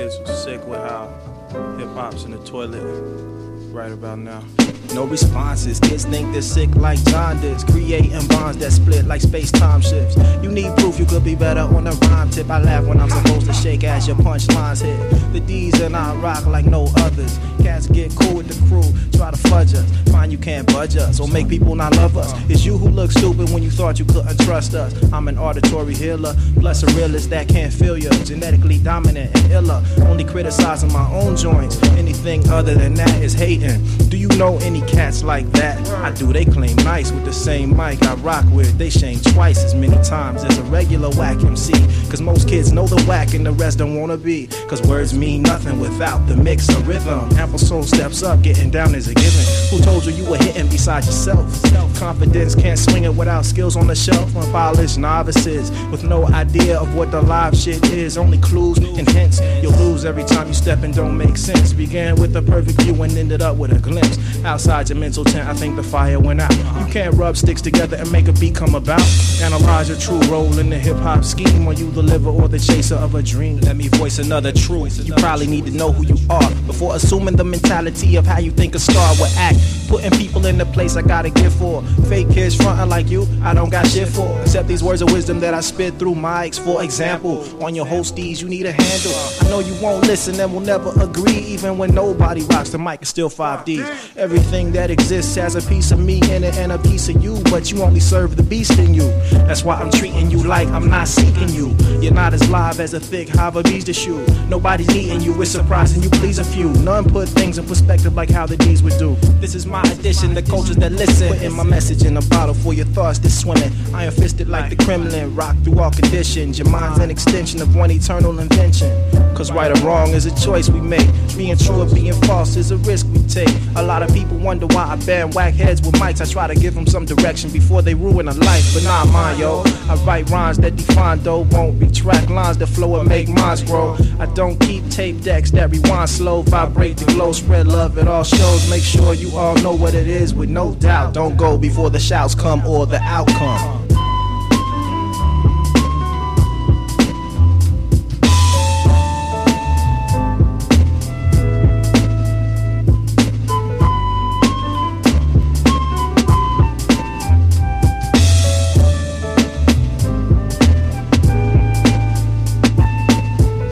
kids who sick with how hip-hop's in the toilet right about now. No responses, kids think they're sick like jaundice, creating bonds that split like space-time shifts. You need proof you could be better on a rhyme tip. I laugh when I'm supposed to shake as your punchlines hit. The D's and I rock like no others. Cats get cool with the crew, try to fudge us. Find you can't budge us or make people not love us. It's you who look stupid when you thought you couldn't trust us. I'm an auditory healer, plus a realist that can't feel you. Genetically dominant and iller, only criticizing my own joints. Anything other than that is hating. Do you know any cats like that? I do, they claim nice with the same mic I rock with. They shame twice as many times as a regular whack MC. Cause most kids know the whack and the rest don't wanna be. Cause words mean nothing without the mix of rhythm. Ample soul steps up, getting down is a given. Who told you you were hitting beside yourself? Self-confidence can't swing it without skills on the shelf. Unpolished novices with no idea of what the live shit is. Only clues and hints. You'll lose every time you step and don't make sense. Began with a perfect view and ended up with a glimpse. Outside your mental tent, I think the fire went out. You can't rub sticks together and make a beat come about. Analyze your true role in the hip-hop scheme. Are you the liver or the chaser of a dream? Let me voice another truth. You probably need to know who you are before assuming the mentality of how you think a star would act. Putting people in the place I gotta give for. Fake kids frontin' like you, I don't got shit for. Except these words of wisdom that I spit through mics. For example, on your hosties you need a handle. I know you won't listen and will never agree. Even when nobody rocks the mic, it's still 5Ds. Everything that exists has a piece of me in it and a piece of you, but you only serve the beast in you. That's why I'm treating you like I'm not seeking you. You're not as live as a thick hive of bees to shoot. Nobody's needing you, it's surprising you please a few. None put things in perspective like how the D's would do. This is my addition to cultures that listen. Putting my message in a bottle for your thoughts that's swimming. Iron fisted like the Kremlin, rock through all conditions. Your mind's an extension of one eternal invention. Cause right or wrong is a choice we make. Being true or being false is a risk we take. A lot of people wonder why I ban whack heads with mics. I try to give them some direction before they ruin a life, but not mine, yo. I write rhymes that define though, won't be track lines that flow and make minds grow. I don't keep tape decks that rewind slow, vibrate the glow, spread love at all shows. Make sure you all know what it is with no doubt. Don't go before the shouts come or the outcome.